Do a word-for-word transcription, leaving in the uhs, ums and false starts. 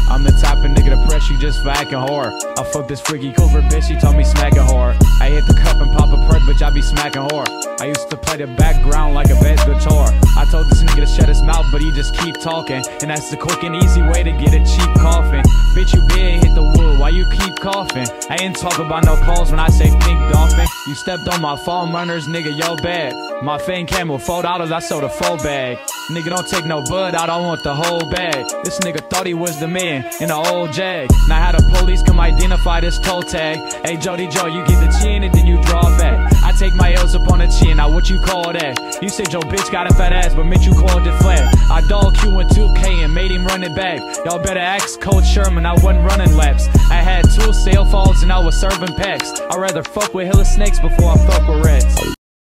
I'm the type of nigga to press you just for acting whore. I fuck this freaky cougar bitch, she told me smack a whore. I hit the cup and pop a perk, bitch, I be smacking whore. I used to play the background like a bass guitar. I told this nigga to shut his mouth, but he just keep talking. And that's the quick and easy way to get a cheap coffin. Bitch, you big, hit the wood, why you keep coughing? I ain't talk about no calls when I say pink dolphin. You stepped on my foam runners, nigga, yo bad. My fame came with four dollars, I sold a full bag. Nigga, don't take no bud out, I want the whole bag. This nigga thought he was the man in the old Jag. Now how the police come identify this toe tag? Hey Jody Joe, you get the chin and then you draw back. I take my L's up on the chin, now what you call that? You said your bitch got a fat ass, but meant you called it flat. I dog Q in two K and made him run it back. Y'all better ask Coach Sherman, I wasn't running laps. I had two cell phones and I was serving packs. I'd rather fuck with hella snakes before I fuck with rats.